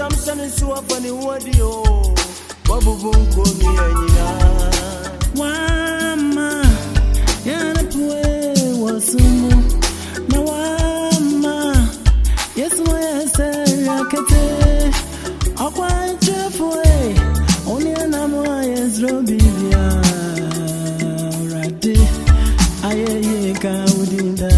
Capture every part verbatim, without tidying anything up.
Madam Sanisu Afani Wadio, Babu Bunko Mianya. Wama, Yana Pue Wasumu, Nawama, yes, my Sarakate, Aqua Jeffway, only an amor is Robia, Rati, Aye, Kaudinda.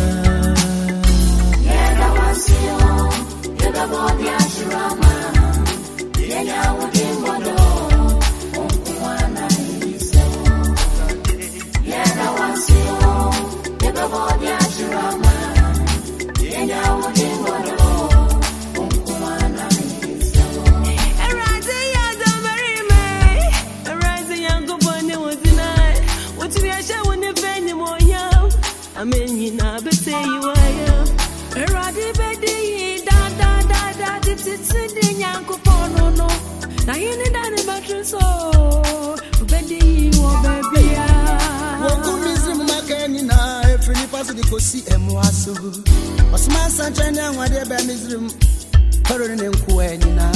Yega Wasio, Yega Bodia Shirama, Yega Wodimbodo, Unkuana Iso. Yega Wasio, Yega Bodia Shirama, Yega Wodimbodo, Unkuana Iso. Erazi ya domari me, Erazi yangu bone wazina, Watu yasha wunifeni moya, Ameni na bete yuaya. Eradi bedi da da da da di ti ti di nyanko pono no. Na yini dani batru so, bedi wo baby ya. Wogu mizimu makeni na efili pasi di kosi emwaso. Osman sanchani angwade be mizimu, Koro ni nkuweni na.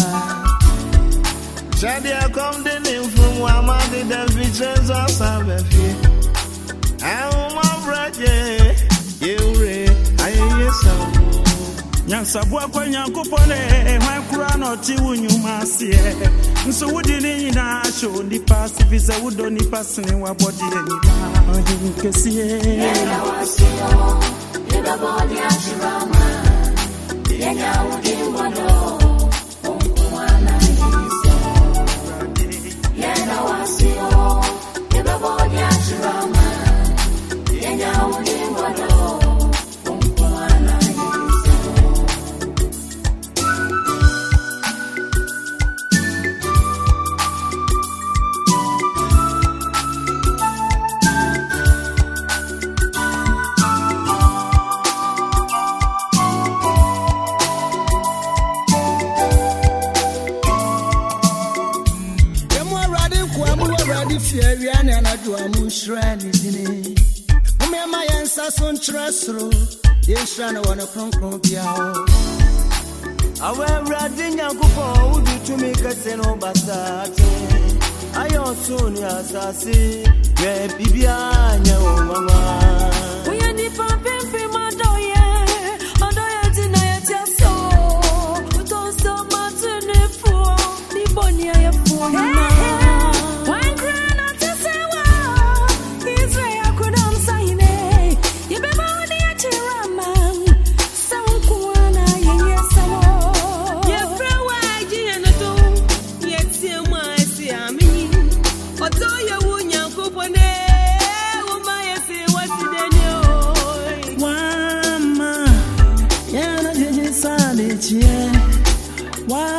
Shadia come the name from Wamadi, the visions of Sabafi. I'm my brother, you re, I yes. Nyansabwa kwa nyankopone ehwan kura no ti wunyu masie nso wudi ni na show ni pass visa wudo ni pass ni wa body ni ba odi kesie Yega Wasio, Yega Bodia Shirama, Yega Wodimbodo, Unkuana Iso. Yega Wasio, Yega Bodia Shirama, Yega Wodimbodo, Unkuana Iso. Fieriani anadu amushrani dini. Umema yensa son tresro. Yeshana wana kronkron biao. Awe Radinya Kupo, would you to make a seno basate? I also near Sassi, where Bibiana, Mama. We are the pumping Madoye, Madoye tonight, yes, so. Don't so much in the fool, the bonnier for you. Why